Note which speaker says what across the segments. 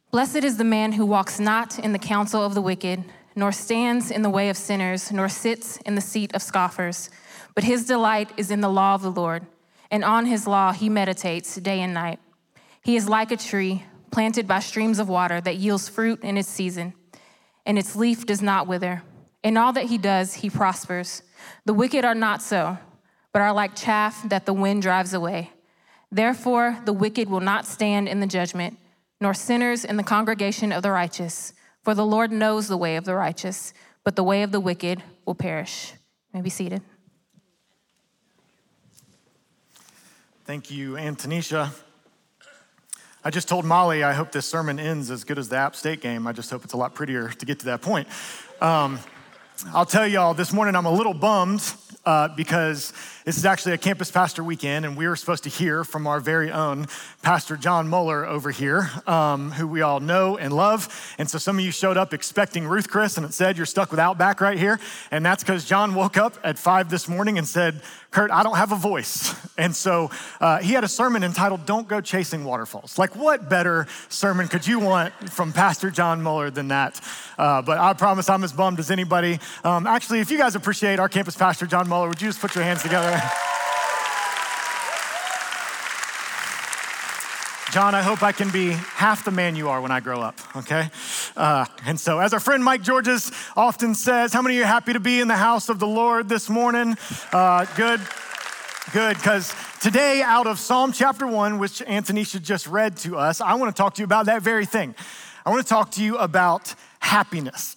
Speaker 1: Blessed is the man who walks not in the counsel of the wicked, nor stands in the way of sinners, nor sits in the seat of scoffers. But his delight is in the law of the Lord, and on his law he meditates day and night. He is like a tree planted by streams of water that yields fruit in its season, and its leaf does not wither. In all that he does, he prospers. The wicked are not so, but are like chaff that the wind drives away. Therefore, the wicked will not stand in the judgment, nor sinners in the congregation of the righteous. For the Lord knows the way of the righteous, but the way of the wicked will perish. You may be seated.
Speaker 2: Thank you, Antonisha. I just told Molly I hope this sermon ends as good as the App State game. I just hope it's a lot prettier to get to that point. I'll tell y'all, this morning I'm a little bummed because this is actually a campus pastor weekend, and we were supposed to hear from our very own Pastor John Muller over here, who we all know and love. And so some of you showed up expecting Ruth Chris, and it said you're stuck with Outback right here. And that's because John woke up at 5 this morning and said, Kurt, I don't have a voice. And so he had a sermon entitled, Don't Go Chasing Waterfalls. Like, what better sermon could you want from Pastor John Muller than that? But I promise I'm as bummed as anybody. Actually, if you guys appreciate our campus pastor, John Muller, would you just put your hands together? John, I hope I can be half the man you are when I grow up, okay? And so as our friend Mike Georges often says, how many of you are happy to be in the house of the Lord this morning? Good, because today out of Psalm chapter 1, which Antonisha just read to us, I want to talk to you about that very thing. I want to talk to you about happiness.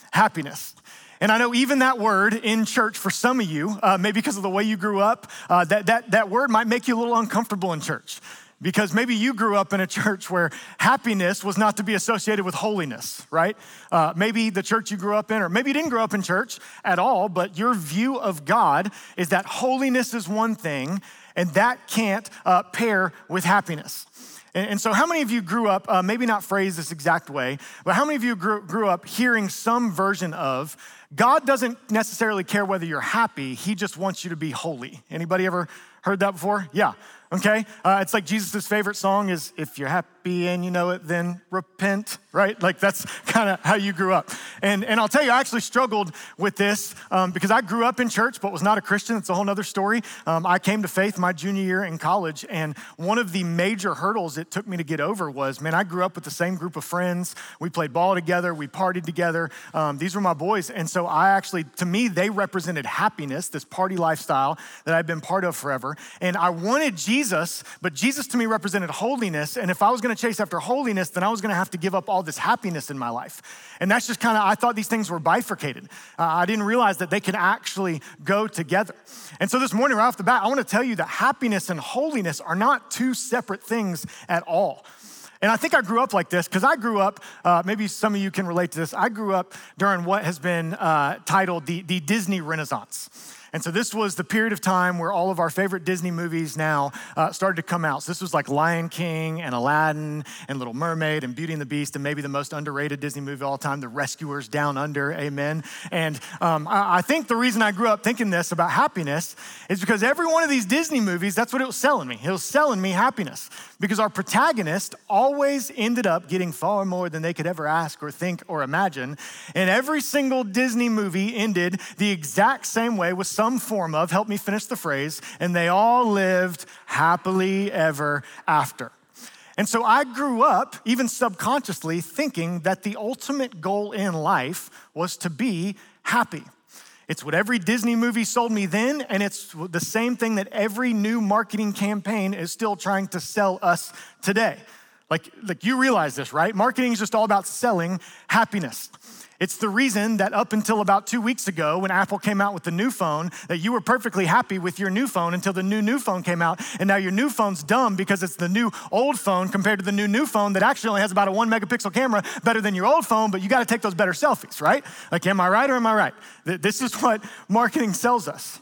Speaker 2: And I know even that word in church for some of you, maybe because of the way you grew up, that word might make you a little uncomfortable in church. Because maybe you grew up in a church where happiness was not to be associated with holiness, right? Maybe the church you grew up in, or maybe you didn't grow up in church at all, but your view of God is that holiness is one thing, and that can't pair with happiness. And so how many of you grew up, maybe not phrased this exact way, but how many of you grew up hearing some version of, God doesn't necessarily care whether you're happy, he just wants you to be holy? Anybody ever heard that before? Yeah. Okay, it's like Jesus' favorite song is, if you're happy and you know it, then repent, right? Like that's kind of how you grew up. And I'll tell you, I actually struggled with this because I grew up in church, but was not a Christian. It's a whole nother story. I came to faith my junior year in college, and one of the major hurdles it took me to get over was, man, I grew up with the same group of friends. We played ball together, we partied together. These were my boys. And so to me, they represented happiness, this party lifestyle that I've been part of forever. And I wanted Jesus, but Jesus to me represented holiness. And if I was gonna chase after holiness, then I was gonna have to give up all this happiness in my life. And that's just I thought these things were bifurcated. I didn't realize that they can actually go together. And so this morning, right off the bat, I wanna tell you that happiness and holiness are not two separate things at all. And I think I grew up like this because I grew up, maybe some of you can relate to this, I grew up during what has been titled the Disney Renaissance. And so this was the period of time where all of our favorite Disney movies now started to come out. So this was like Lion King and Aladdin and Little Mermaid and Beauty and the Beast and maybe the most underrated Disney movie of all time, The Rescuers Down Under, amen. And I think the reason I grew up thinking this about happiness is because every one of these Disney movies, that's what it was selling me. It was selling me happiness because our protagonist always ended up getting far more than they could ever ask or think or imagine. And every single Disney movie ended the exact same way with some form of, help me finish the phrase, and they all lived happily ever after. And so I grew up, even subconsciously, thinking that the ultimate goal in life was to be happy. It's what every Disney movie sold me then, and it's the same thing that every new marketing campaign is still trying to sell us today. Like you realize this, right? Marketing is just all about selling happiness. It's the reason that up until about 2 weeks ago, when Apple came out with the new phone, that you were perfectly happy with your new phone until the new phone came out. And now your new phone's dumb because it's the new old phone compared to the new phone that actually only has about a 1 megapixel camera, better than your old phone, but you gotta take those better selfies, right? Like, am I right or am I right? This is what marketing sells us.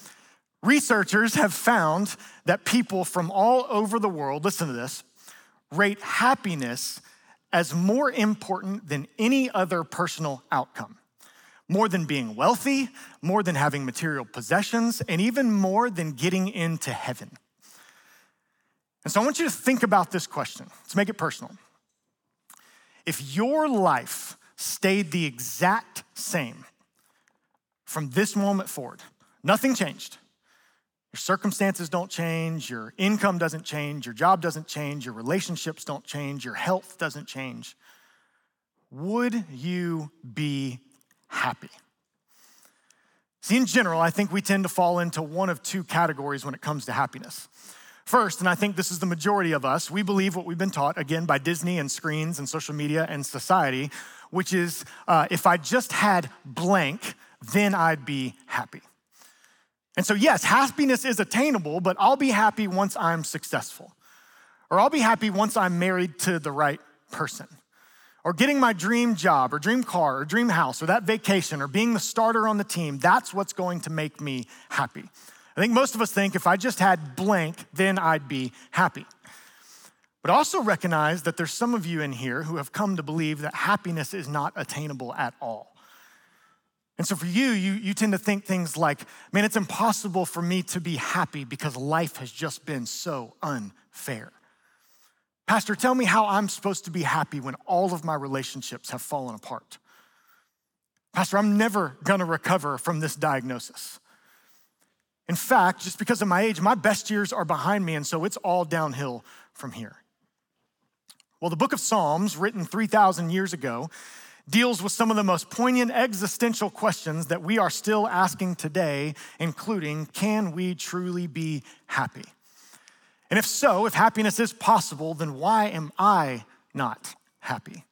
Speaker 2: Researchers have found that people from all over the world, listen to this, rate happiness as more important than any other personal outcome. More than being wealthy, more than having material possessions, and even more than getting into heaven. And so I want you to think about this question. Let's make it personal. If your life stayed the exact same from this moment forward, nothing changed. Your circumstances don't change, your income doesn't change, your job doesn't change, your relationships don't change, your health doesn't change. Would you be happy? See, in general, I think we tend to fall into one of two categories when it comes to happiness. First, and I think this is the majority of us, we believe what we've been taught, again, by Disney and screens and social media and society, which is if I just had blank, then I'd be happy. And so yes, happiness is attainable, but I'll be happy once I'm successful. Or I'll be happy once I'm married to the right person. Or getting my dream job or dream car or dream house or that vacation or being the starter on the team, that's what's going to make me happy. I think most of us think if I just had blank, then I'd be happy. But also recognize that there's some of you in here who have come to believe that happiness is not attainable at all. And so for you tend to think things like, man, it's impossible for me to be happy because life has just been so unfair. Pastor, tell me how I'm supposed to be happy when all of my relationships have fallen apart. Pastor, I'm never gonna recover from this diagnosis. In fact, just because of my age, my best years are behind me, and so it's all downhill from here. Well, the book of Psalms, written 3,000 years ago, deals with some of the most poignant existential questions that we are still asking today, including, can we truly be happy? And if so, if happiness is possible, then why am I not happy?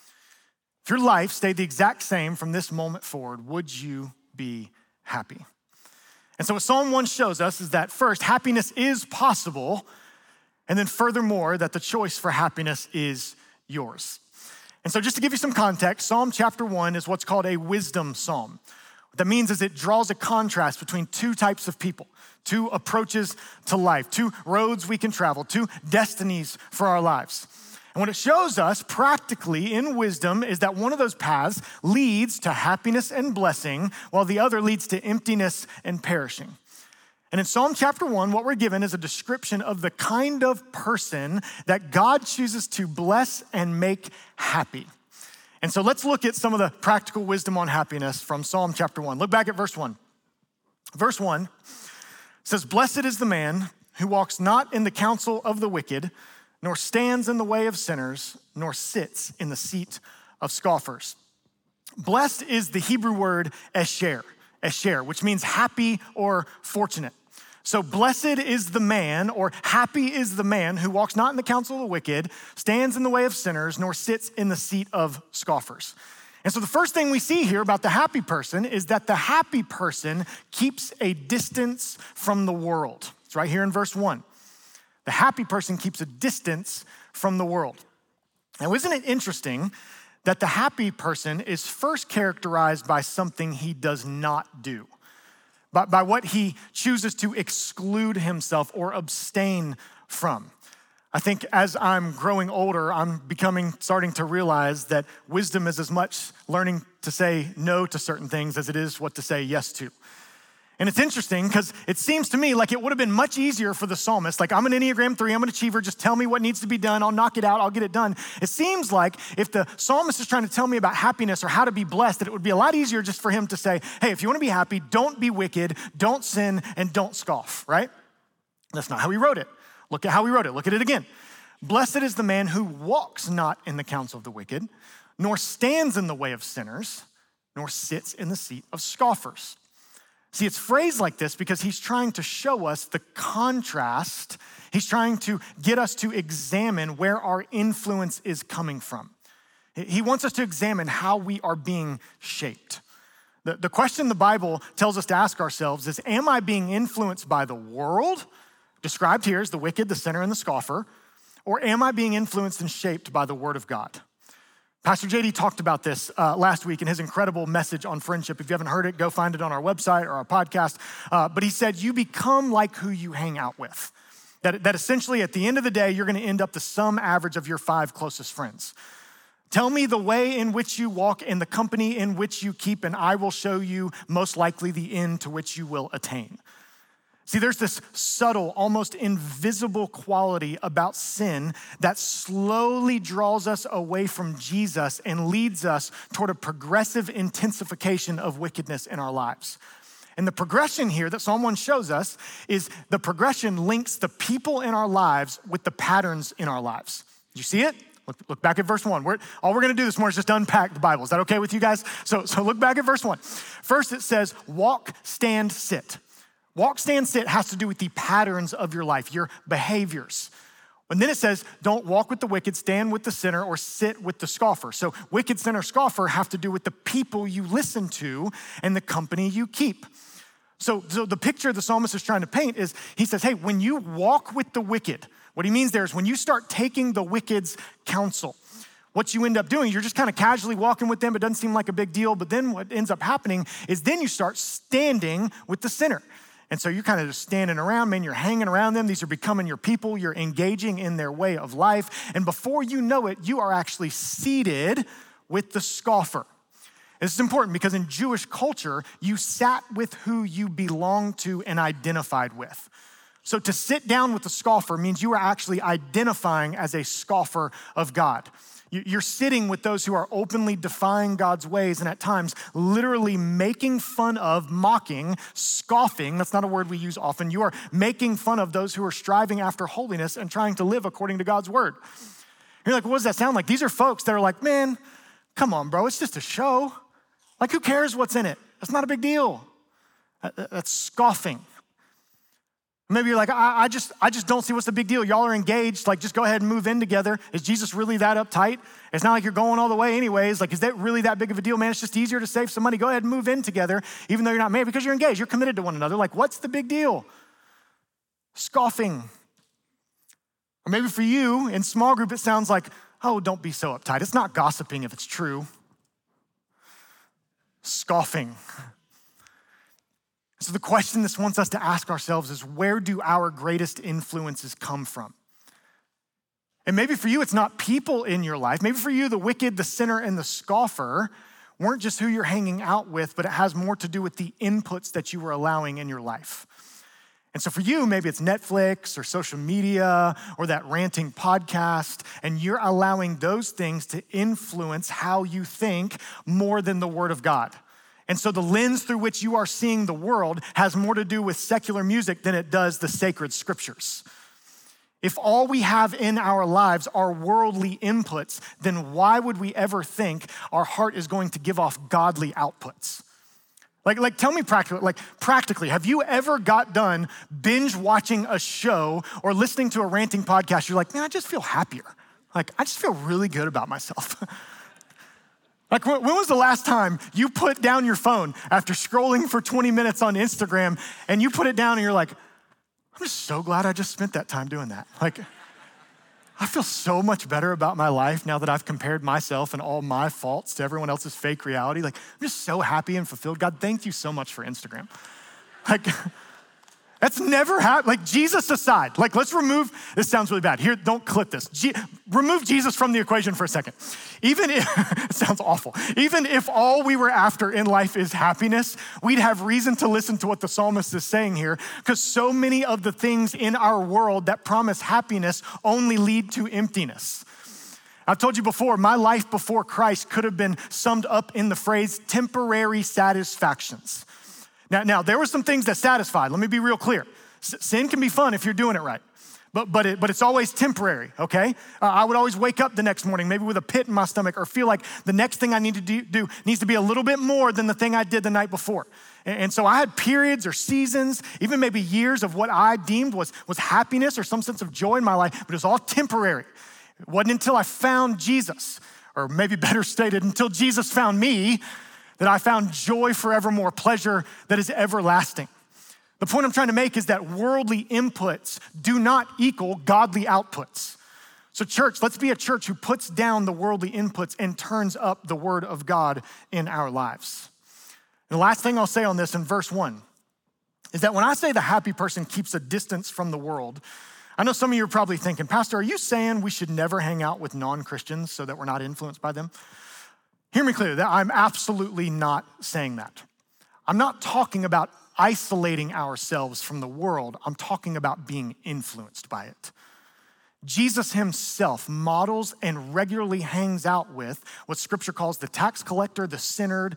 Speaker 2: If your life stayed the exact same from this moment forward, would you be happy? And so what Psalm 1 shows us is that first, happiness is possible, and then furthermore, that the choice for happiness is yours. And so just to give you some context, Psalm chapter 1 is what's called a wisdom psalm. What that means is it draws a contrast between two types of people, two approaches to life, two roads we can travel, two destinies for our lives. And what it shows us practically in wisdom is that one of those paths leads to happiness and blessing, while the other leads to emptiness and perishing. And in Psalm chapter 1, what we're given is a description of the kind of person that God chooses to bless and make happy. And so let's look at some of the practical wisdom on happiness from Psalm chapter 1. Look back at verse 1. Verse 1 says, "Blessed is the man who walks not in the counsel of the wicked, nor stands in the way of sinners, nor sits in the seat of scoffers." Blessed is the Hebrew word esher, which means happy or fortunate. So blessed is the man, or happy is the man who walks not in the counsel of the wicked, stands in the way of sinners, nor sits in the seat of scoffers. And so the first thing we see here about the happy person is that the happy person keeps a distance from the world. It's right here in verse 1. The happy person keeps a distance from the world. Now, isn't it interesting that the happy person is first characterized by something he does not do, by what he chooses to exclude himself or abstain from? I think as I'm growing older, I'm starting to realize that wisdom is as much learning to say no to certain things as it is what to say yes to. And it's interesting because it seems to me like it would have been much easier for the psalmist, like I'm an Enneagram 3, I'm an achiever, just tell me what needs to be done, I'll knock it out, I'll get it done. It seems like if the psalmist is trying to tell me about happiness or how to be blessed, that it would be a lot easier just for him to say, hey, if you want to be happy, don't be wicked, don't sin, and don't scoff, right? That's not how he wrote it. Look at how he wrote it. Look at it again. Blessed is the man who walks not in the counsel of the wicked, nor stands in the way of sinners, nor sits in the seat of scoffers. See, it's phrased like this because he's trying to show us the contrast. He's trying to get us to examine where our influence is coming from. He wants us to examine how we are being shaped. The question the Bible tells us to ask ourselves is, am I being influenced by the world, described here as the wicked, the sinner, and the scoffer, or am I being influenced and shaped by the Word of God? Pastor JD talked about this last week in his incredible message on friendship. If you haven't heard it, go find it on our website or our podcast. But he said, you become like who you hang out with. That essentially at the end of the day, you're gonna end up the sum average of your 5 closest friends. Tell me the way in which you walk and the company in which you keep, and I will show you most likely the end to which you will attain. See, there's this subtle, almost invisible quality about sin that slowly draws us away from Jesus and leads us toward a progressive intensification of wickedness in our lives. And the progression here that Psalm 1 shows us is the progression links the people in our lives with the patterns in our lives. You see it? Look back at verse 1. All we're gonna do this morning is just unpack the Bible. Is that okay with you guys? So look back at verse 1. First it says, walk, stand, sit. Walk, stand, sit has to do with the patterns of your life, your behaviors. And then it says, don't walk with the wicked, stand with the sinner, or sit with the scoffer. So wicked, sinner, scoffer have to do with the people you listen to and the company you keep. So the picture the psalmist is trying to paint is, he says, hey, when you walk with the wicked, what he means there is when you start taking the wicked's counsel, what you end up doing, you're just kind of casually walking with them. It doesn't seem like a big deal, but then what ends up happening is then you start standing with the sinner. And so you're kind of just standing around, man, you're hanging around them. These are becoming your people. You're engaging in their way of life. And before you know it, you are actually seated with the scoffer. This is important because in Jewish culture, you sat with who you belonged to and identified with. So to sit down with the scoffer means you are actually identifying as a scoffer of God. You're sitting with those who are openly defying God's ways and at times literally making fun of, mocking, scoffing. That's not a word we use often. You are making fun of those who are striving after holiness and trying to live according to God's word. You're like, what does that sound like? These are folks that are like, man, come on, bro, it's just a show. Like, who cares what's in it? That's not a big deal. That's scoffing. Maybe you're like, I just don't see what's the big deal. Y'all are engaged, like just go ahead and move in together. Is Jesus really that uptight? It's not like you're going all the way anyways. Like, is that really that big of a deal? Man, it's just easier to save some money. Go ahead and move in together, even though you're not married, because you're engaged. You're committed to one another. Like, what's the big deal? Scoffing. Or maybe for you, in small group, it sounds like, oh, don't be so uptight. It's not gossiping if it's true. Scoffing. So the question this wants us to ask ourselves is, where do our greatest influences come from? And maybe for you, it's not people in your life. Maybe for you, the wicked, the sinner, and the scoffer weren't just who you're hanging out with, but it has more to do with the inputs that you were allowing in your life. And so for you, maybe it's Netflix or social media or that ranting podcast, and you're allowing those things to influence how you think more than the Word of God. And so the lens through which you are seeing the world has more to do with secular music than it does the sacred scriptures. If all we have in our lives are worldly inputs, then why would we ever think our heart is going to give off godly outputs? Like tell me practically, have you ever got done binge watching a show or listening to a ranting podcast? You're like, man, I just feel happier. Like, I just feel really good about myself. Like, when was the last time you put down your phone after scrolling for 20 minutes on Instagram and you put it down and you're like, I'm just so glad I just spent that time doing that. Like, I feel so much better about my life now that I've compared myself and all my faults to everyone else's fake reality. Like, I'm just so happy and fulfilled. God, thank you so much for Instagram. Like, that's never happened. Like, Jesus aside, like, let's remove, this sounds really bad. Here, don't clip this. Remove Jesus from the equation for a second. Even if, it sounds awful. Even if all we were after in life is happiness, we'd have reason to listen to what the psalmist is saying here, because so many of the things in our world that promise happiness only lead to emptiness. I've told you before, my life before Christ could have been summed up in the phrase temporary satisfactions. Now, there were some things that satisfied. Let me be real clear. Sin can be fun if you're doing it right, but it's always temporary, okay? I would always wake up the next morning, maybe with a pit in my stomach, or feel like the next thing I need to do needs to be a little bit more than the thing I did the night before. And so I had periods or seasons, even maybe years of what I deemed was happiness or some sense of joy in my life, but it was all temporary. It wasn't until I found Jesus, or maybe better stated, until Jesus found me, that I found joy forevermore, pleasure that is everlasting. The point I'm trying to make is that worldly inputs do not equal godly outputs. So church, let's be a church who puts down the worldly inputs and turns up the word of God in our lives. And the last thing I'll say on this in verse 1 is that when I say the happy person keeps a distance from the world, I know some of you are probably thinking, Pastor, are you saying we should never hang out with non-Christians so that we're not influenced by them? Hear me clearly, that I'm absolutely not saying that. I'm not talking about isolating ourselves from the world. I'm talking about being influenced by it. Jesus himself models and regularly hangs out with what scripture calls the tax collector, the sinner,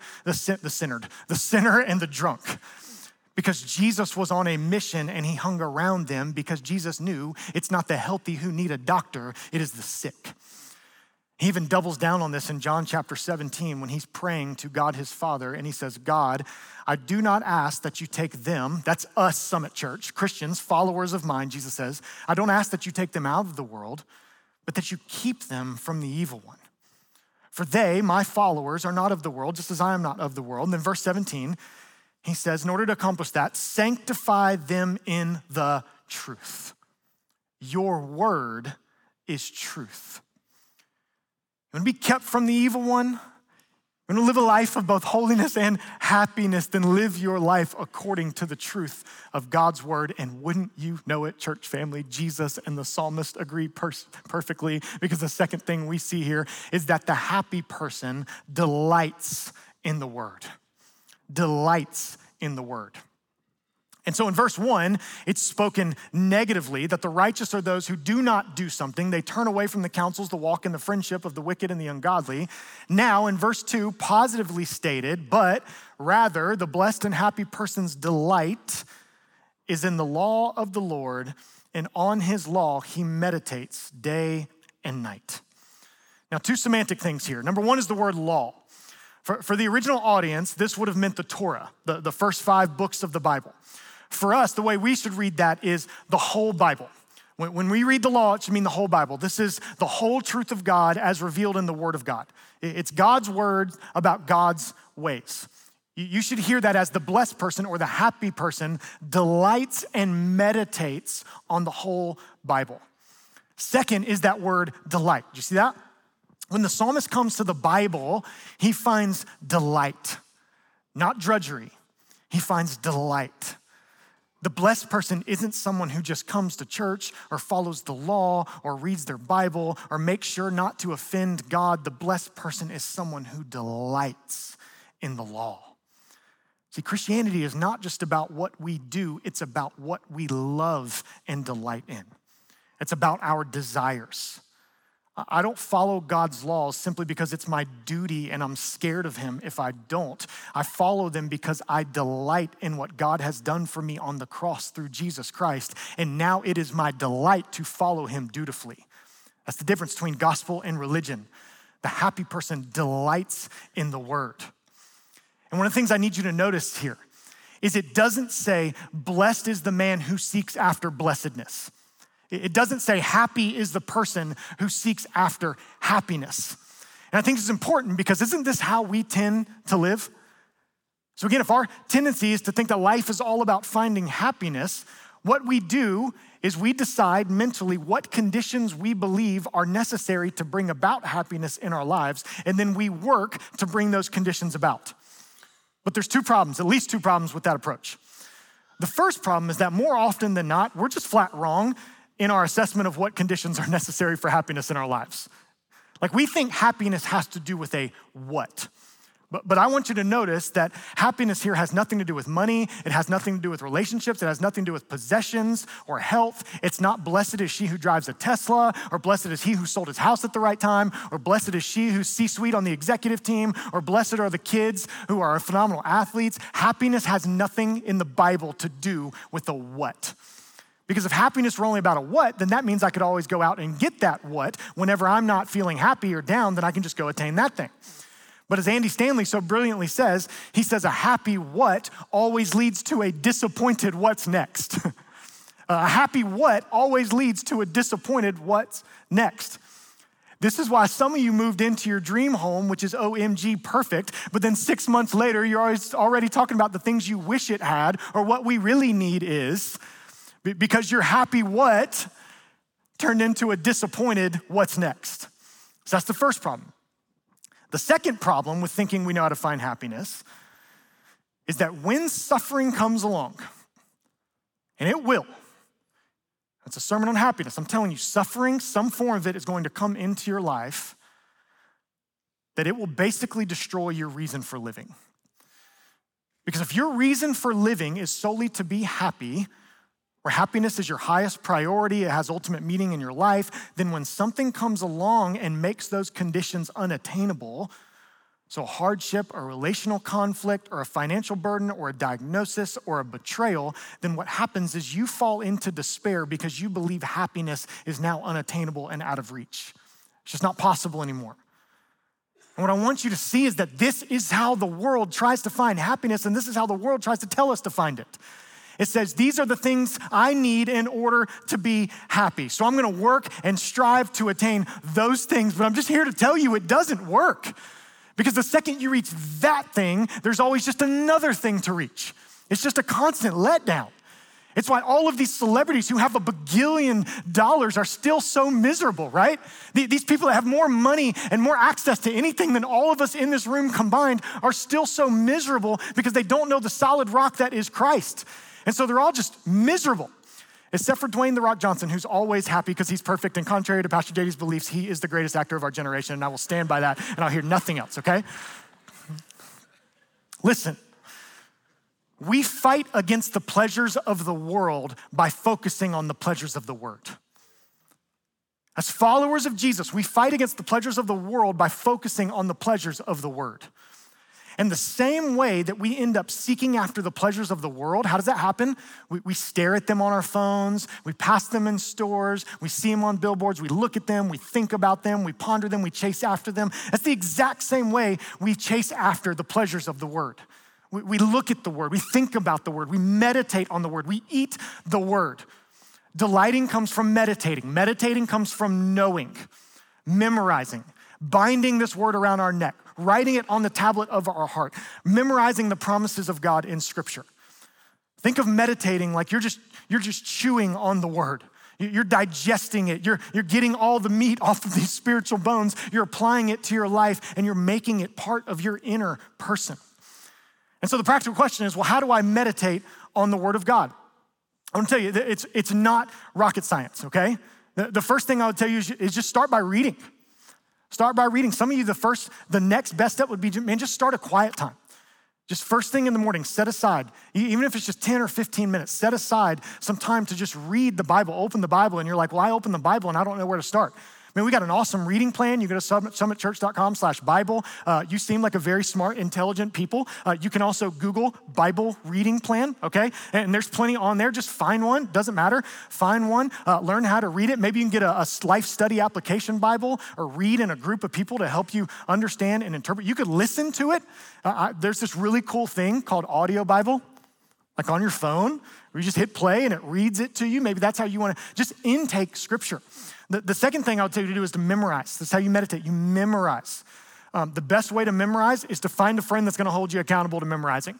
Speaker 2: and the drunk. Because Jesus was on a mission and he hung around them because Jesus knew it's not the healthy who need a doctor, it is the sick. He even doubles down on this in John chapter 17 when he's praying to God his Father and he says, God, I do not ask that you take them, that's us, Summit Church, Christians, followers of mine, Jesus says, I don't ask that you take them out of the world, but that you keep them from the evil one. For they, my followers, are not of the world, just as I am not of the world. And then verse 17, he says, in order to accomplish that, sanctify them in the truth. Your word is truth. You want to be kept from the evil one? You want to live a life of both holiness and happiness, then live your life according to the truth of God's word. And wouldn't you know it, church family, Jesus and the psalmist agree perfectly, because the second thing we see here is that the happy person delights in the word. Delights in the word. And so in verse 1, it's spoken negatively that the righteous are those who do not do something. They turn away from the counsels to walk in the friendship of the wicked and the ungodly. Now in verse 2, positively stated, but rather the blessed and happy person's delight is in the law of the Lord, and on his law he meditates day and night. Now, two semantic things here. Number one is the word law. For the original audience, this would have meant the Torah, the first 5 books of the Bible. For us, the way we should read that is the whole Bible. When we read the law, it should mean the whole Bible. This is the whole truth of God as revealed in the Word of God. It's God's word about God's ways. You should hear that as the blessed person or the happy person delights and meditates on the whole Bible. Second is that word delight. Do you see that? When the psalmist comes to the Bible, he finds delight, not drudgery. He finds delight. The blessed person isn't someone who just comes to church or follows the law or reads their Bible or makes sure not to offend God. The blessed person is someone who delights in the law. See, Christianity is not just about what we do, it's about what we love and delight in. It's about our desires. I don't follow God's laws simply because it's my duty and I'm scared of him if I don't. I follow them because I delight in what God has done for me on the cross through Jesus Christ. And now it is my delight to follow him dutifully. That's the difference between gospel and religion. The happy person delights in the word. And one of the things I need you to notice here is it doesn't say, blessed is the man who seeks after blessedness. It doesn't say happy is the person who seeks after happiness. And I think this is important because isn't this how we tend to live? So again, if our tendency is to think that life is all about finding happiness, what we do is we decide mentally what conditions we believe are necessary to bring about happiness in our lives, and then we work to bring those conditions about. But there's 2 problems, at least 2 problems with that approach. The first problem is that more often than not, we're just flat wrong in our assessment of what conditions are necessary for happiness in our lives. Like we think happiness has to do with a what. But I want you to notice that happiness here has nothing to do with money. It has nothing to do with relationships. It has nothing to do with possessions or health. It's not blessed is she who drives a Tesla, or blessed is he who sold his house at the right time, or blessed is she who's C-suite on the executive team, or blessed are the kids who are phenomenal athletes. Happiness has nothing in the Bible to do with the what. Because if happiness were only about a what, then that means I could always go out and get that what. Whenever I'm not feeling happy or down, then I can just go attain that thing. But as Andy Stanley so brilliantly says, he says a happy what always leads to a disappointed what's next. A happy what always leads to a disappointed what's next. This is why some of you moved into your dream home, which is OMG perfect, but then 6 months later, you're already talking about the things you wish it had or what we really need is, because your happy what turned into a disappointed what's next. So that's the first problem. The second problem with thinking we know how to find happiness is that when suffering comes along, and it will, it's a sermon on happiness. I'm telling you, suffering, some form of it is going to come into your life that it will basically destroy your reason for living. Because if your reason for living is solely to be happy, where happiness is your highest priority, it has ultimate meaning in your life, then when something comes along and makes those conditions unattainable, so hardship, a relational conflict, or a financial burden, or a diagnosis, or a betrayal, then what happens is you fall into despair because you believe happiness is now unattainable and out of reach. It's just not possible anymore. And what I want you to see is that this is how the world tries to find happiness, and this is how the world tries to tell us to find it. It says, these are the things I need in order to be happy. So I'm gonna work and strive to attain those things, but I'm just here to tell you it doesn't work. Because the second you reach that thing, there's always just another thing to reach. It's just a constant letdown. It's why all of these celebrities who have $1 billion are still so miserable, right? These people that have more money and more access to anything than all of us in this room combined are still so miserable because they don't know the solid rock that is Christ. And so they're all just miserable. Except for Dwayne "The Rock" Johnson, who's always happy because he's perfect, and contrary to Pastor JD's beliefs, he is the greatest actor of our generation, and I will stand by that, and I'll hear nothing else, okay? Listen, we fight against the pleasures of the world by focusing on the pleasures of the Word. As followers of Jesus, we fight against the pleasures of the world by focusing on the pleasures of the Word. And the same way that we end up seeking after the pleasures of the world, how does that happen? We stare at them on our phones, we pass them in stores, we see them on billboards, we look at them, we think about them, we ponder them, we chase after them. That's the exact same way we chase after the pleasures of the Word. We look at the Word, we think about the Word, we meditate on the Word, we eat the Word. Delighting comes from meditating. Meditating comes from knowing, memorizing, binding this Word around our neck, writing it on the tablet of our heart, memorizing the promises of God in Scripture. Think of meditating like you're just chewing on the Word. You're digesting it. You're getting all the meat off of these spiritual bones. You're applying it to your life, and you're making it part of your inner person. And so the practical question is, well, how do I meditate on the Word of God? I want to tell you, it's not rocket science, okay? The first thing I would tell you is just start by reading. Start by reading. Some of you, the next best step would be, man, just start a quiet time. Just first thing in the morning, set aside, even if it's just 10 or 15 minutes, set aside some time to just read the Bible, open the Bible, and you're like, well, I open the Bible and I don't know where to start. I mean, we got an awesome reading plan. You go to summitchurch.com/Bible. You seem like a very smart, intelligent people. You can also Google Bible reading plan, okay? And there's plenty on there. Just find one, doesn't matter. Find one, learn how to read it. Maybe you can get a life study application Bible or read in a group of people to help you understand and interpret. You could listen to it. There's this really cool thing called Audio Bible, like on your phone, where you just hit play and it reads it to you. Maybe that's how you want to just intake Scripture. The second thing I would tell you to do is to memorize. That's how you meditate. You memorize. The best way to memorize is to find a friend that's going to hold you accountable to memorizing.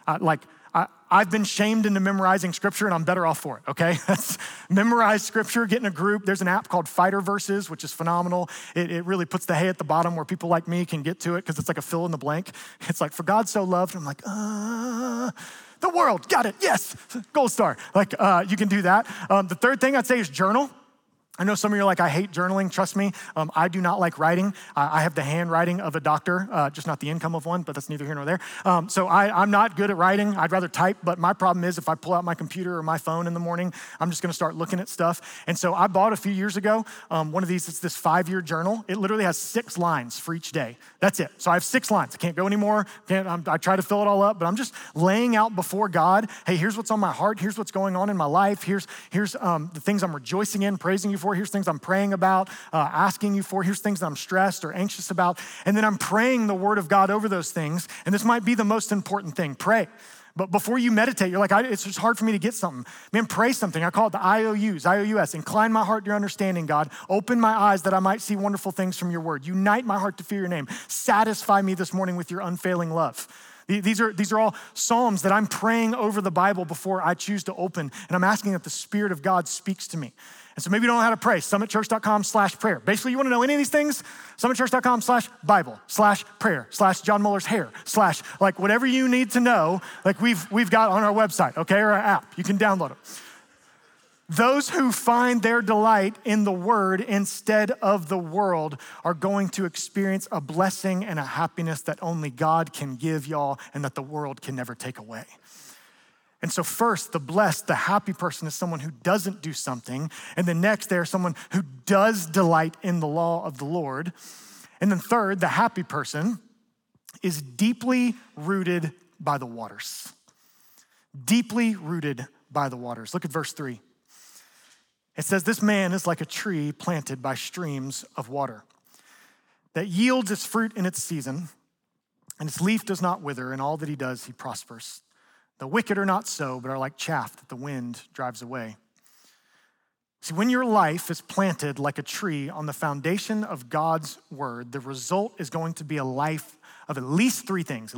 Speaker 2: I've been shamed into memorizing Scripture, and I'm better off for it, okay? Memorize Scripture, get in a group. There's an app called Fighter Verses, which is phenomenal. It really puts the hay at the bottom where people like me can get to it because it's like a fill in the blank. It's like, for God so loved. I'm like, the world, got it, yes, gold star. You can do that. The third thing I'd say is journal. I know some of you are like, I hate journaling. Trust me, I do not like writing. I have the handwriting of a doctor, just not the income of one, but that's neither here nor there. So I'm not good at writing. I'd rather type, but my problem is if I pull out my computer or my phone in the morning, I'm just gonna start looking at stuff. And so I bought a few years ago, one of these, it's this 5-year journal. It literally has 6 lines for each day. That's it. So I have 6 lines. I can't go anymore. I try to fill it all up, but I'm just laying out before God, hey, here's what's on my heart. Here's what's going on in my life. Here's the things I'm rejoicing in, praising you for. Here's things I'm praying about, asking you for. Here's things that I'm stressed or anxious about. And then I'm praying the Word of God over those things. And this might be the most important thing, pray. But before you meditate, you're like, it's just hard for me to get something. Man, pray something. I call it the IOUs. Incline my heart to your understanding, God. Open my eyes that I might see wonderful things from your Word. Unite my heart to fear your name. Satisfy me this morning with your unfailing love. These are all Psalms that I'm praying over the Bible before I choose to open. And I'm asking that the Spirit of God speaks to me. And so maybe you don't know how to pray, summitchurch.com/prayer. Basically, you want to know any of these things? Summitchurch.com/Bible/prayer/John Muller's hair/ whatever you need to know, we've got on our website, okay, or our app. You can download it. Those who find their delight in the word instead of the world are going to experience a blessing and a happiness that only God can give y'all and that the world can never take away. And so first, the blessed, the happy person is someone who doesn't do something. And then next, they're someone who does delight in the law of the Lord. And then third, the happy person is deeply rooted by the waters. Deeply rooted by the waters. Look at verse 3. It says, this man is like a tree planted by streams of water that yields its fruit in its season, and its leaf does not wither, and all that he does, he prospers. The wicked are not so, but are like chaff that the wind drives away. See, when your life is planted like a tree on the foundation of God's word, the result is going to be a life of at least three things,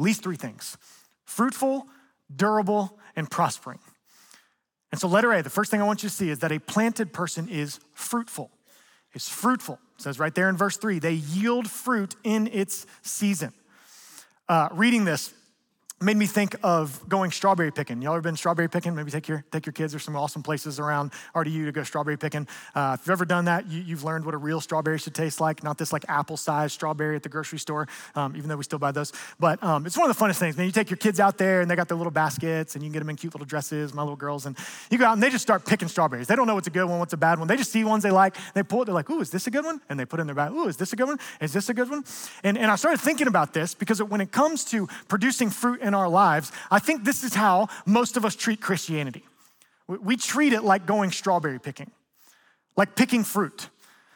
Speaker 2: fruitful, durable, and prospering. And so letter A, the first thing I want you to see is that a planted person is fruitful. It's fruitful. It says right there in verse 3, they yield fruit in its season. Reading this made me think of going strawberry picking. Y'all ever been strawberry picking? Maybe take your kids. There's some awesome places around RDU to go strawberry picking. If you've ever done that, you've learned what a real strawberry should taste like, not this like apple-sized strawberry at the grocery store, even though we still buy those. But it's one of the funnest things, man. You take your kids out there and they got their little baskets and you can get them in cute little dresses, my little girls, and you go out and they just start picking strawberries. They don't know what's a good one, what's a bad one. They just see ones they like. They pull it, they're like, ooh, is this a good one? And they put it in their bag, ooh, is this a good one? Is this a good one? And I started thinking about this because when it comes to producing fruit in our lives, I think this is how most of us treat Christianity. We treat it like going strawberry picking, like picking fruit.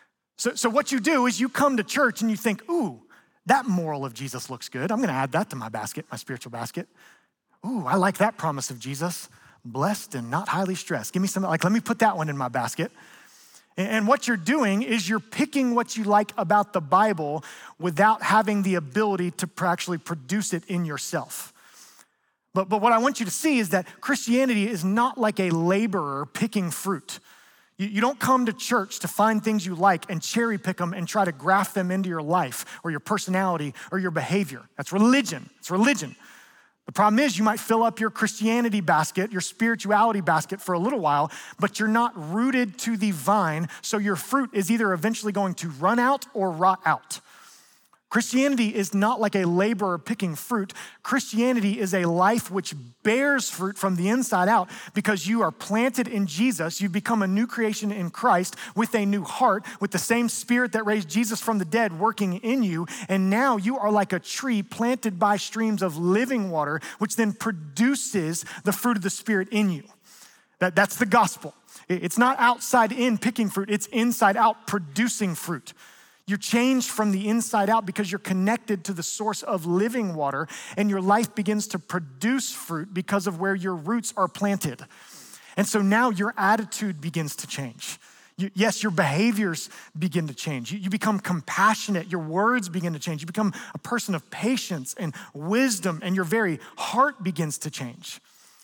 Speaker 2: So what you do is you come to church and you think, ooh, that moral of Jesus looks good. I'm gonna add that to my basket, my spiritual basket. Ooh, I like that promise of Jesus. Blessed and not highly stressed. Give me some, let me put that one in my basket. And what you're doing is you're picking what you like about the Bible without having the ability to actually produce it in yourself. But what I want you to see is that Christianity is not like a laborer picking fruit. You don't come to church to find things you like and cherry pick them and try to graft them into your life or your personality or your behavior. That's religion. It's religion. The problem is you might fill up your Christianity basket, your spirituality basket for a little while, but you're not rooted to the vine, so your fruit is either eventually going to run out or rot out. Christianity is not like a laborer picking fruit. Christianity is a life which bears fruit from the inside out because you are planted in Jesus. You've become a new creation in Christ with a new heart, with the same spirit that raised Jesus from the dead working in you. And now you are like a tree planted by streams of living water, which then produces the fruit of the Spirit in you. That's the gospel. It's not outside in picking fruit. It's inside out producing fruit. You're changed from the inside out because you're connected to the source of living water, and your life begins to produce fruit because of where your roots are planted. And so now your attitude begins to change. Yes, your behaviors begin to change. You become compassionate. Your words begin to change. You become a person of patience and wisdom, and your very heart begins to change.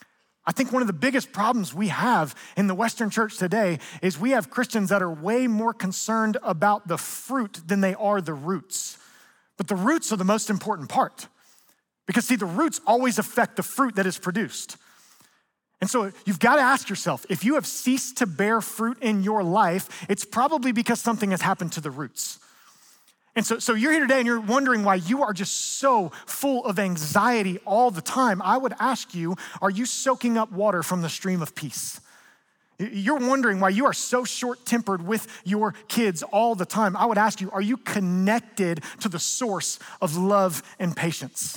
Speaker 2: I think one of the biggest problems we have in the Western church today is we have Christians that are way more concerned about the fruit than they are the roots. But the roots are the most important part. Because see, the roots always affect the fruit that is produced. And so you've got to ask yourself, if you have ceased to bear fruit in your life, it's probably because something has happened to the roots. And so you're here today and you're wondering why you are just so full of anxiety all the time. I would ask you, are you soaking up water from the stream of peace? You're wondering why you are so short-tempered with your kids all the time. I would ask you, are you connected to the source of love and patience?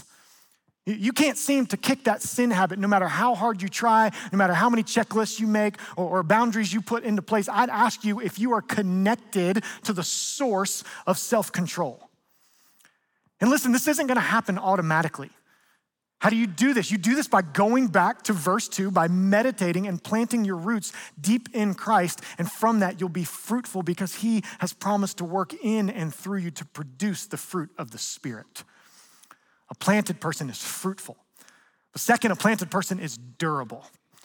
Speaker 2: You can't seem to kick that sin habit no matter how hard you try, no matter how many checklists you make or boundaries you put into place. I'd ask you if you are connected to the source of self-control. And listen, this isn't gonna happen automatically. How do you do this? You do this by going back to verse 2, by meditating and planting your roots deep in Christ. And from that, you'll be fruitful because he has promised to work in and through you to produce the fruit of the Spirit. A planted person is fruitful. But second, a planted person is durable.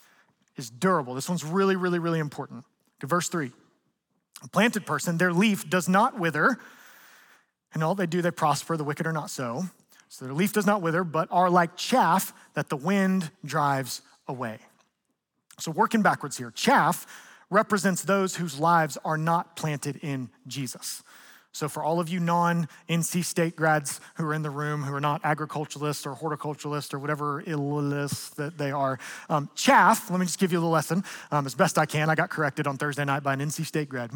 Speaker 2: This one's really, really, really important. Look at verse 3. A planted person, their leaf does not wither, and all they do, they prosper. The wicked are not so. So their leaf does not wither, but are like chaff that the wind drives away. So working backwards here, chaff represents those whose lives are not planted in Jesus. So for all of you non-NC State grads who are in the room, who are not agriculturalists or horticulturalists or whatever illists that they are, chaff, let me just give you a little lesson as best I can. I got corrected on Thursday night by an NC State grad.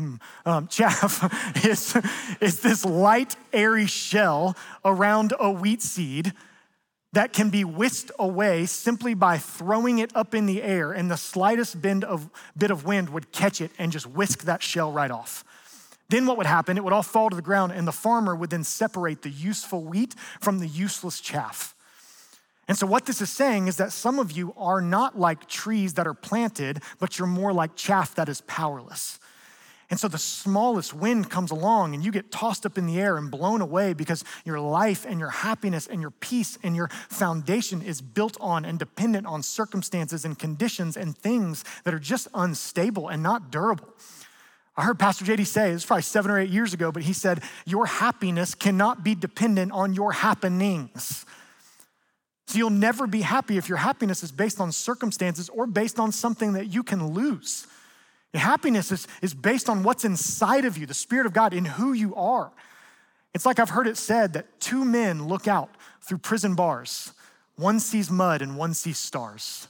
Speaker 2: Chaff is this light, airy shell around a wheat seed that can be whisked away simply by throwing it up in the air, and the slightest bit of wind would catch it and just whisk that shell right off. Then what would happen? It would all fall to the ground, and the farmer would then separate the useful wheat from the useless chaff. And so what this is saying is that some of you are not like trees that are planted, but you're more like chaff that is powerless. And so the smallest wind comes along and you get tossed up in the air and blown away because your life and your happiness and your peace and your foundation is built on and dependent on circumstances and conditions and things that are just unstable and not durable. I heard Pastor JD say, it was probably 7 or 8 years ago, but he said, your happiness cannot be dependent on your happenings. So you'll never be happy if your happiness is based on circumstances or based on something that you can lose. Your happiness is based on what's inside of you, the Spirit of God, in who you are. It's like I've heard it said that 2 men look out through prison bars. One sees mud and one sees stars.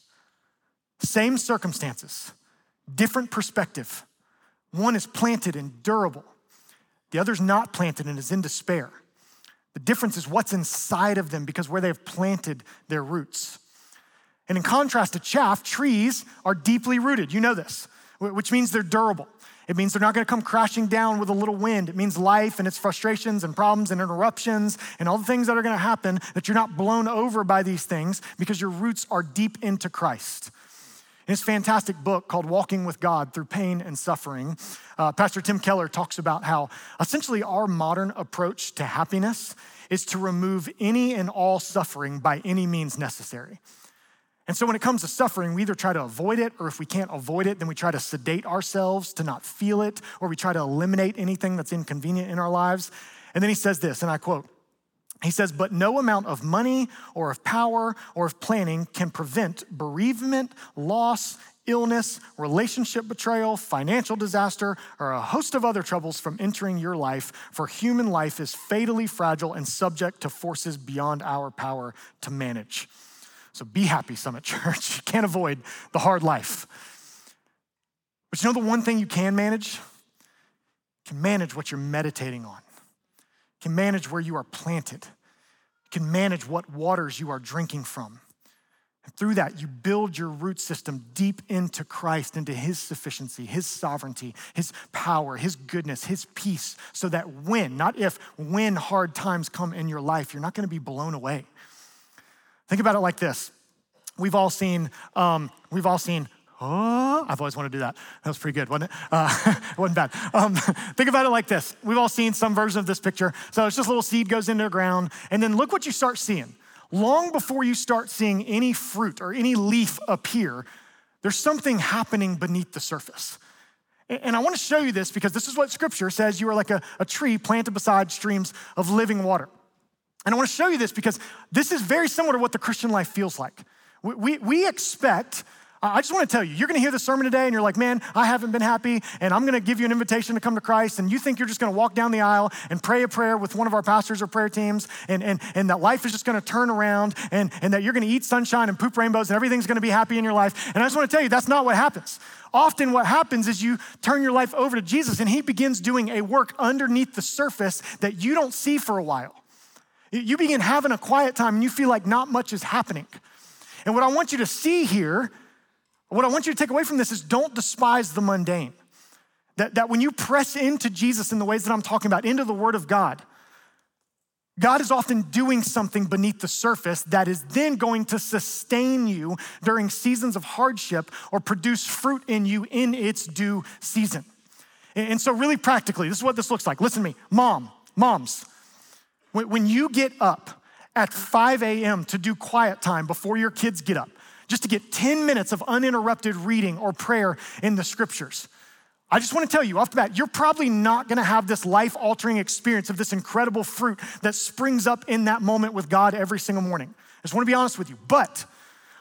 Speaker 2: Same circumstances, different perspective. One is planted and durable. The other's not planted and is in despair. The difference is what's inside of them because where they've planted their roots. And in contrast to chaff, trees are deeply rooted. You know this, which means they're durable. It means they're not gonna come crashing down with a little wind. It means life and its frustrations and problems and interruptions and all the things that are gonna happen, that you're not blown over by these things because your roots are deep into Christ. In his fantastic book called Walking with God Through Pain and Suffering, Pastor Tim Keller talks about how essentially our modern approach to happiness is to remove any and all suffering by any means necessary. And so when it comes to suffering, we either try to avoid it, or if we can't avoid it, then we try to sedate ourselves to not feel it, or we try to eliminate anything that's inconvenient in our lives. And then he says this, and I quote, he says, but no amount of money or of power or of planning can prevent bereavement, loss, illness, relationship betrayal, financial disaster, or a host of other troubles from entering your life, for human life is fatally fragile and subject to forces beyond our power to manage. So be happy, Summit Church. You can't avoid the hard life. But you know the one thing you can manage? You can manage what you're meditating on. You can manage where you are planted. You can manage what waters you are drinking from. And through that, you build your root system deep into Christ, into his sufficiency, his sovereignty, his power, his goodness, his peace, so that when, not if, when hard times come in your life, you're not gonna be blown away. Think about it like this. We've all seen, I've always wanted to do that. That was pretty good, wasn't it? It wasn't bad. Think about it like this. We've all seen some version of this picture. So it's just a little seed goes into the ground, and then look what you start seeing. Long before you start seeing any fruit or any leaf appear, there's something happening beneath the surface. And I wanna show you this because this is what Scripture says. You are like a tree planted beside streams of living water. And I wanna show you this because this is very similar to what the Christian life feels like. We expect, I just wanna tell you, you're gonna hear the sermon today and you're like, man, I haven't been happy, and I'm gonna give you an invitation to come to Christ, and you think you're just gonna walk down the aisle and pray a prayer with one of our pastors or prayer teams, and that life is just gonna turn around, and that you're gonna eat sunshine and poop rainbows and everything's gonna be happy in your life. And I just wanna tell you, that's not what happens. Often what happens is you turn your life over to Jesus and he begins doing a work underneath the surface that you don't see for a while. You begin having a quiet time and you feel like not much is happening. And what I want you to see here, what I want you to take away from this is don't despise the mundane. That when you press into Jesus in the ways that I'm talking about, into the Word of God, God is often doing something beneath the surface that is then going to sustain you during seasons of hardship or produce fruit in you in its due season. And so really practically, this is what this looks like. Listen to me, moms, when you get up at 5 a.m. to do quiet time before your kids get up, just to get 10 minutes of uninterrupted reading or prayer in the Scriptures, I just wanna tell you off the bat, you're probably not gonna have this life-altering experience of this incredible fruit that springs up in that moment with God every single morning. I just wanna be honest with you. But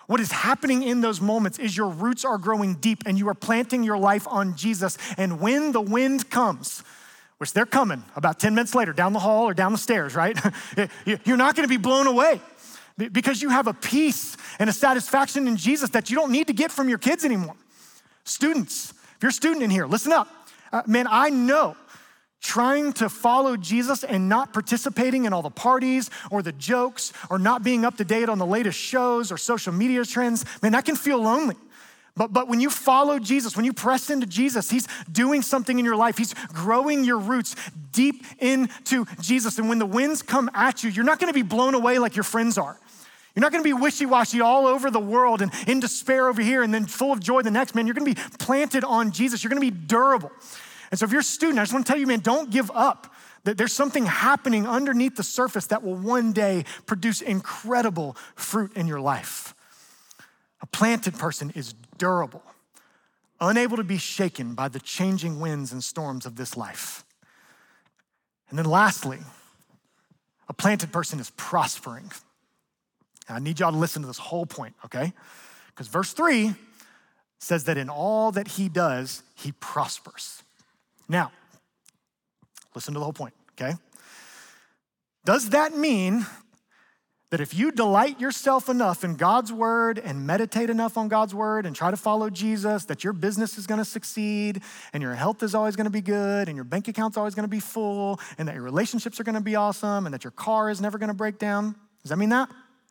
Speaker 2: What is happening in those moments is your roots are growing deep and you are planting your life on Jesus. And when the wind comes, which they're coming about 10 minutes later down the hall or down the stairs, right? You're not gonna be blown away because you have a peace and a satisfaction in Jesus that you don't need to get from your kids anymore. Students, if you're a student in here, listen up. Man, I know trying to follow Jesus and not participating in all the parties or the jokes or not being up to date on the latest shows or social media trends, man, that can feel lonely. But when you follow Jesus, when you press into Jesus, he's doing something in your life. He's growing your roots deep into Jesus. And when the winds come at you, you're not gonna be blown away like your friends are. You're not gonna be wishy-washy all over the world and in despair over here and then full of joy the next, man. You're gonna be planted on Jesus. You're gonna be durable. And so if you're a student, I just wanna tell you, man, don't give up. There's something happening underneath the surface that will one day produce incredible fruit in your life. A planted person is durable, unable to be shaken by the changing winds and storms of this life. And then lastly, a planted person is prospering. And I need y'all to listen to this whole point, okay? Because verse 3 says that in all that he does, he prospers. Now, listen to the whole point, okay? Does that mean that if you delight yourself enough in God's word and meditate enough on God's word and try to follow Jesus, that your business is gonna succeed and your health is always gonna be good and your bank account's always gonna be full and that your relationships are gonna be awesome and that your car is never gonna break down? Does that mean that?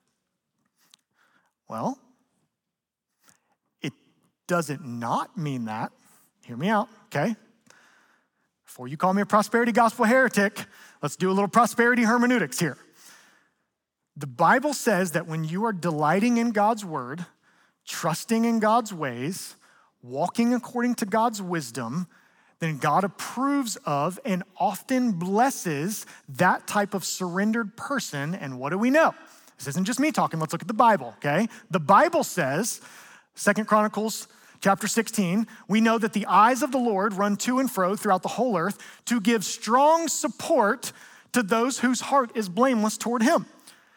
Speaker 2: Well, it doesn't not mean that. Hear me out, okay? Before you call me a prosperity gospel heretic, let's do a little prosperity hermeneutics here. The Bible says that when you are delighting in God's word, trusting in God's ways, walking according to God's wisdom, then God approves of and often blesses that type of surrendered person. And what do we know? This isn't just me talking. Let's look at the Bible, okay? The Bible says, 2 Chronicles chapter 16, we know that the eyes of the Lord run to and fro throughout the whole earth to give strong support to those whose heart is blameless toward him.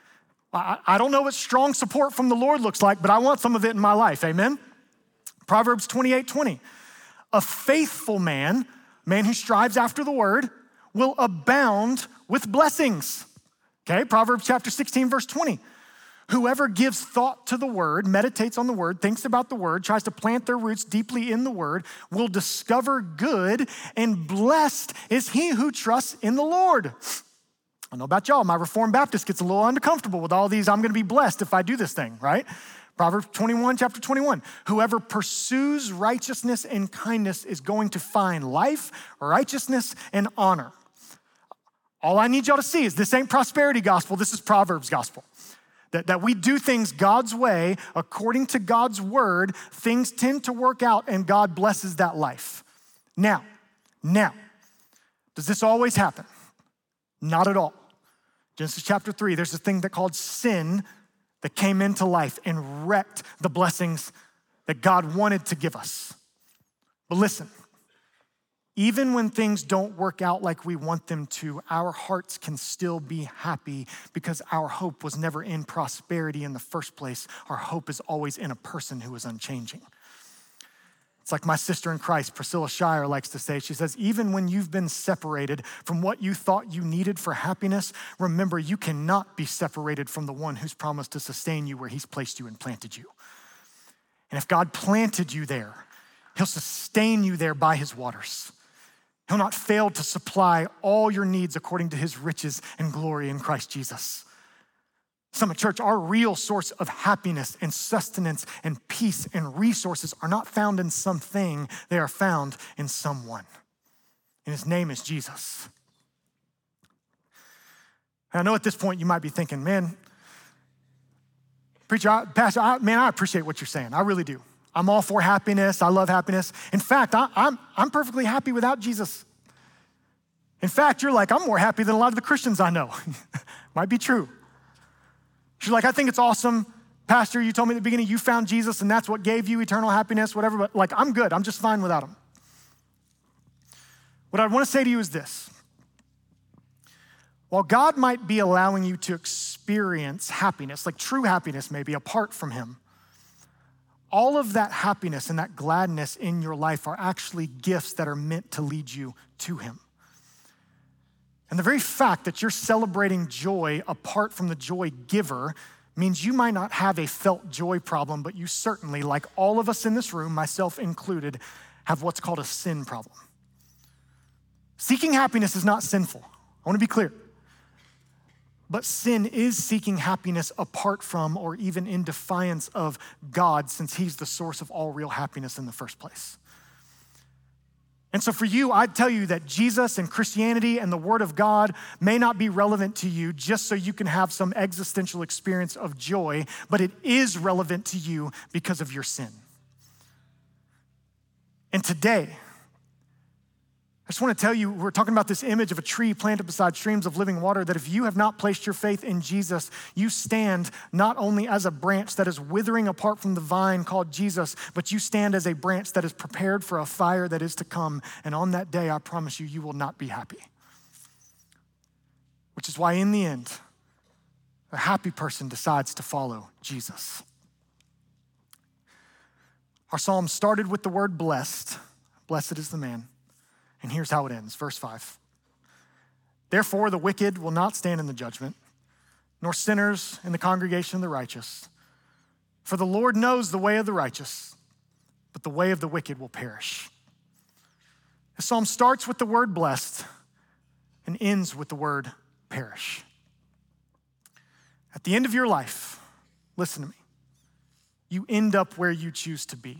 Speaker 2: I don't know what strong support from the Lord looks like, but I want some of it in my life, amen? Proverbs 28:20, a faithful man who strives after the word, will abound with blessings. Okay, Proverbs chapter 16, verse 20. Whoever gives thought to the word, meditates on the word, thinks about the word, tries to plant their roots deeply in the word, will discover good, and blessed is he who trusts in the Lord. I don't know about y'all, my Reformed Baptist gets a little uncomfortable with all these, I'm gonna be blessed if I do this thing, right? Proverbs 21, chapter 21. Whoever pursues righteousness and kindness is going to find life, righteousness, and honor. All I need y'all to see is this ain't prosperity gospel, this is Proverbs gospel. That we do things God's way, according to God's word, things tend to work out and God blesses that life. Now, does this always happen? Not at all. Genesis chapter 3, there's this thing that called sin that came into life and wrecked the blessings that God wanted to give us. But listen, even when things don't work out like we want them to, our hearts can still be happy because our hope was never in prosperity in the first place. Our hope is always in a person who is unchanging. It's like my sister in Christ, Priscilla Shire, likes to say. She says, even when you've been separated from what you thought you needed for happiness, remember you cannot be separated from the one who's promised to sustain you where he's placed you and planted you. And if God planted you there, he'll sustain you there by his waters. He'll not fail to supply all your needs according to his riches and glory in Christ Jesus. Summit Church, our real source of happiness and sustenance and peace and resources are not found in something, they are found in someone. And his name is Jesus. And I know at this point you might be thinking, man, preacher, pastor, I appreciate what you're saying. I really do. I'm all for happiness. I love happiness. In fact, I'm perfectly happy without Jesus. In fact, you're like, I'm more happy than a lot of the Christians I know. Might be true. You're like, I think it's awesome. Pastor, you told me at the beginning you found Jesus and that's what gave you eternal happiness, whatever, but like, I'm good. I'm just fine without him. What I want to say to you is this. While God might be allowing you to experience happiness, like true happiness maybe apart from him, all of that happiness and that gladness in your life are actually gifts that are meant to lead you to him. And the very fact that you're celebrating joy apart from the joy giver means you might not have a felt joy problem, but you certainly, like all of us in this room, myself included, have what's called a sin problem. Seeking happiness is not sinful. I want to be clear. But sin is seeking happiness apart from or even in defiance of God, since he's the source of all real happiness in the first place. And so for you, I'd tell you that Jesus and Christianity and the Word of God may not be relevant to you just so you can have some existential experience of joy, but it is relevant to you because of your sin. And today, I just want to tell you, we're talking about this image of a tree planted beside streams of living water, that if you have not placed your faith in Jesus, you stand not only as a branch that is withering apart from the vine called Jesus, but you stand as a branch that is prepared for a fire that is to come. And on that day, I promise you, you will not be happy. Which is why in the end, a happy person decides to follow Jesus. Our psalm started with the word blessed. Blessed is the man. And here's how it ends, verse 5. Therefore, the wicked will not stand in the judgment, nor sinners in the congregation of the righteous. For the Lord knows the way of the righteous, but the way of the wicked will perish. The psalm starts with the word blessed and ends with the word perish. At the end of your life, listen to me, you end up where you choose to be.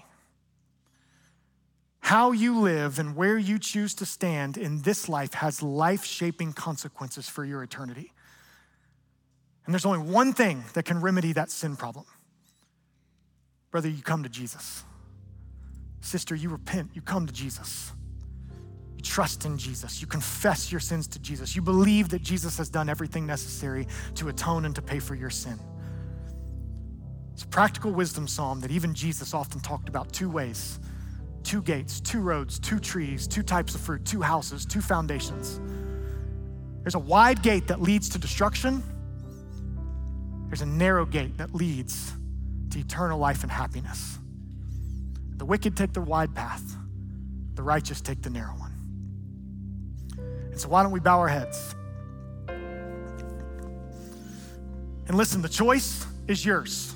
Speaker 2: How you live and where you choose to stand in this life has life-shaping consequences for your eternity. And there's only one thing that can remedy that sin problem. Brother, you come to Jesus. Sister, you repent, you come to Jesus. You trust in Jesus. You confess your sins to Jesus. You believe that Jesus has done everything necessary to atone and to pay for your sin. It's a practical wisdom psalm that even Jesus often talked about two ways. 2 gates, 2 roads, 2 trees, 2 types of fruit, 2 houses, 2 foundations. There's a wide gate that leads to destruction. There's a narrow gate that leads to eternal life and happiness. The wicked take the wide path. The righteous take the narrow one. And so why don't we bow our heads? And listen, the choice is yours.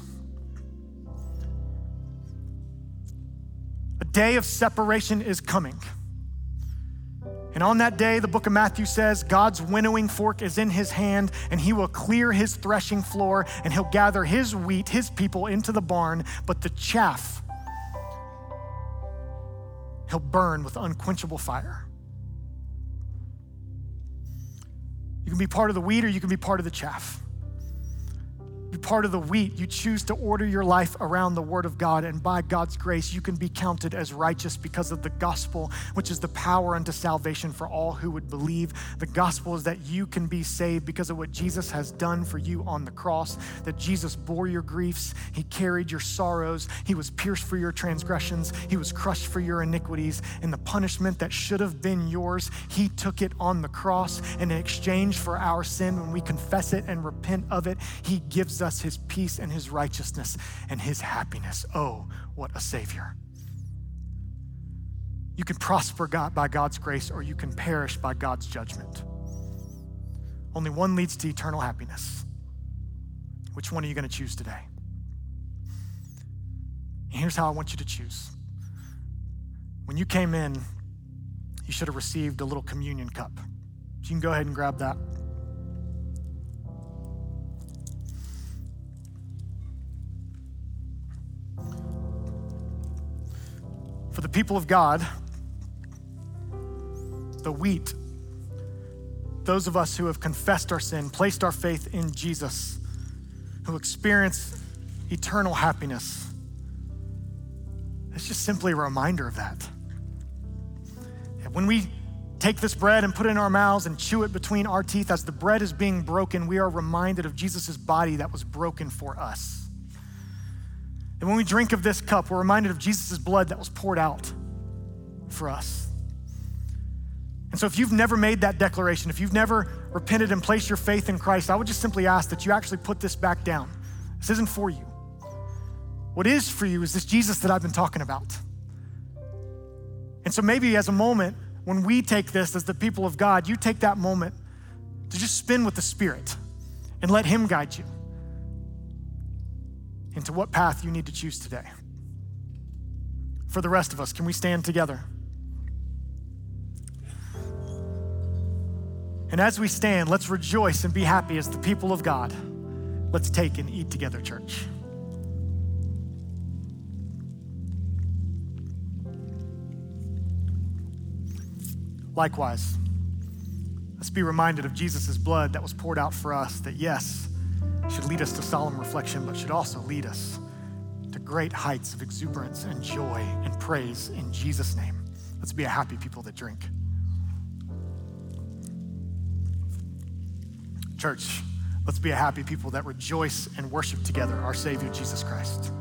Speaker 2: A day of separation is coming. And on that day, the book of Matthew says, God's winnowing fork is in his hand, and he will clear his threshing floor, and he'll gather his wheat, his people, into the barn, but the chaff he'll burn with unquenchable fire. You can be part of the wheat or you can be part of the chaff. Be part of the wheat. You choose to order your life around the word of God, and by God's grace, you can be counted as righteous because of the gospel, which is the power unto salvation for all who would believe. The gospel is that you can be saved because of what Jesus has done for you on the cross, that Jesus bore your griefs, he carried your sorrows, he was pierced for your transgressions, he was crushed for your iniquities, and the punishment that should have been yours, he took it on the cross, and in exchange for our sin, when we confess it and repent of it, he gives us his peace and his righteousness and his happiness. Oh, what a Savior. You can prosper by God's grace, or you can perish by God's judgment. Only one leads to eternal happiness. Which one are you going to choose today? And here's how I want you to choose. When you came in, you should have received a little communion cup. So you can go ahead and grab that. For the people of God, the wheat, those of us who have confessed our sin, placed our faith in Jesus, who experience eternal happiness, it's just simply a reminder of that. And when we take this bread and put it in our mouths and chew it between our teeth, as the bread is being broken, we are reminded of Jesus' body that was broken for us. And when we drink of this cup, we're reminded of Jesus' blood that was poured out for us. And so if you've never made that declaration, if you've never repented and placed your faith in Christ, I would just simply ask that you actually put this back down. This isn't for you. What is for you is this Jesus that I've been talking about. And so maybe as a moment, when we take this as the people of God, you take that moment to just spin with the Spirit and let him guide you into what path you need to choose today. For the rest of us, can we stand together? And as we stand, let's rejoice and be happy as the people of God. Let's take and eat together, church. Likewise, let's be reminded of Jesus' blood that was poured out for us, that yes, should lead us to solemn reflection, but should also lead us to great heights of exuberance and joy and praise in Jesus' name. Let's be a happy people that drink. Church, let's be a happy people that rejoice and worship together our Savior, Jesus Christ.